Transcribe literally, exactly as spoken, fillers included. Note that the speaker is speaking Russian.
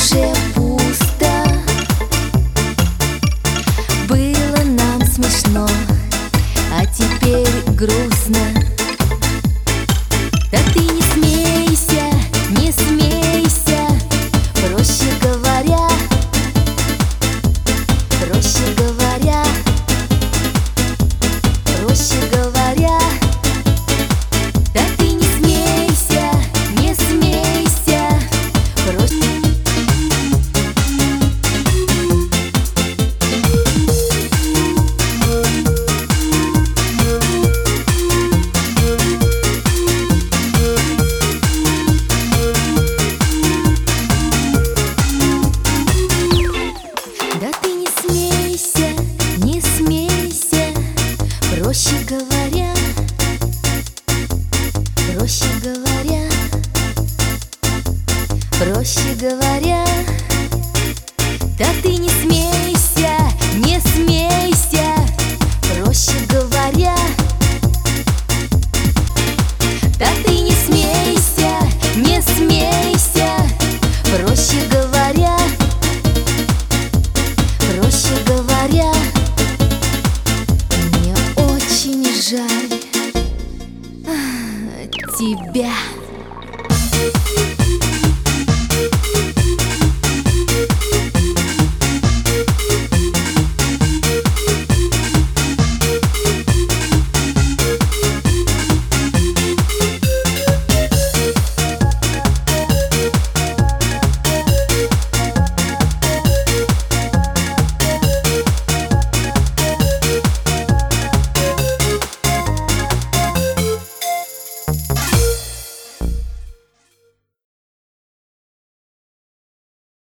душе пусто. Было нам смешно, а теперь грустно. Да ты не смейся, не смейся, проще говоря, проще говоря, проще говоря. Да ты не смейся, не смейся, проще. Да ты не смейся, не смейся, проще говоря, проще говоря, проще говоря. Да ты не смейся, не смейся, проще говоря. Да ты не смейся, не смейся.